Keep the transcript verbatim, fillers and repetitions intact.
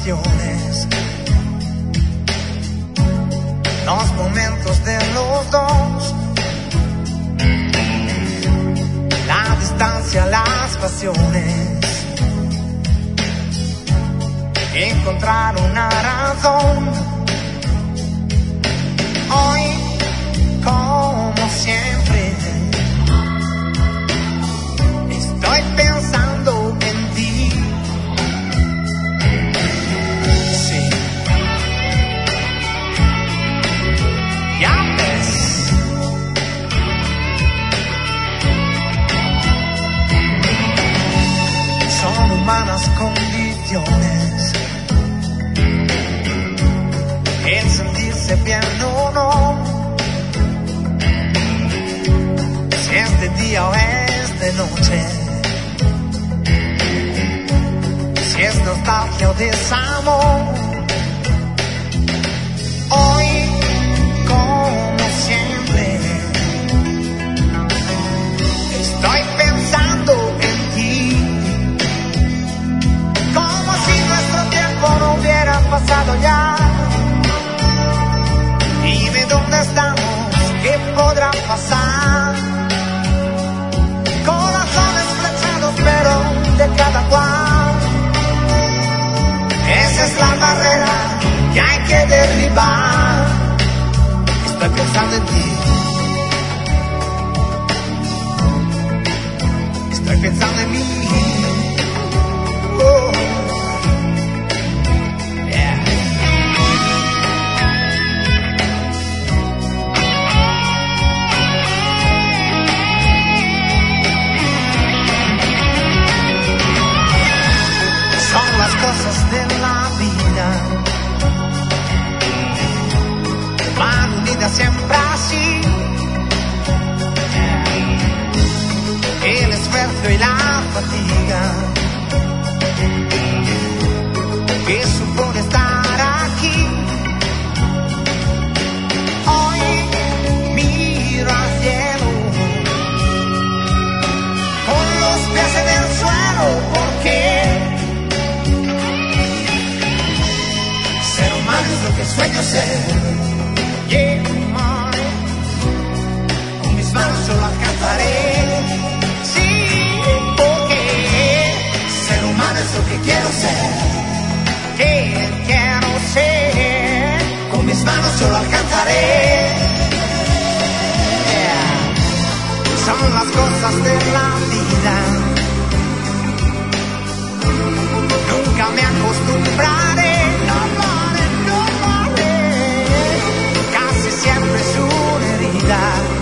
pasiones, los momentos de los dos, la distancia, las pasiones, encontrar una razón. Hoy, como siempre, estoy pensando en ti. Sí, ya ves. Son humanas condiciones, el sentirse bien o no, si es de día o es de noche, si es nostalgia o desamor. Hoy, como siempre, estoy pensando en ti, como si nuestro tiempo no hubiera pasado ya. Dime dónde estamos, qué podrá pasar. Corazones flechados, pero de cada cual. Esa es la barrera que hay que derribar. Estoy pensando en ti. Estoy pensando en mí. Oh. Cosas de la vida van unidas siempre así. El esfuerzo y la fatiga que supone estar aquí. Hoy miro al cielo con los pies en el suelo, porque es lo que sueño ser. Yeah, con mis manos yo lo alcanzaré. Sí, porque ser humano es lo que quiero ser. Que quiero ser. Con mis manos yo lo alcanzaré. Yeah. Son las cosas de la vida. Nunca me acostumbraré. No, no. Siempre es una herida.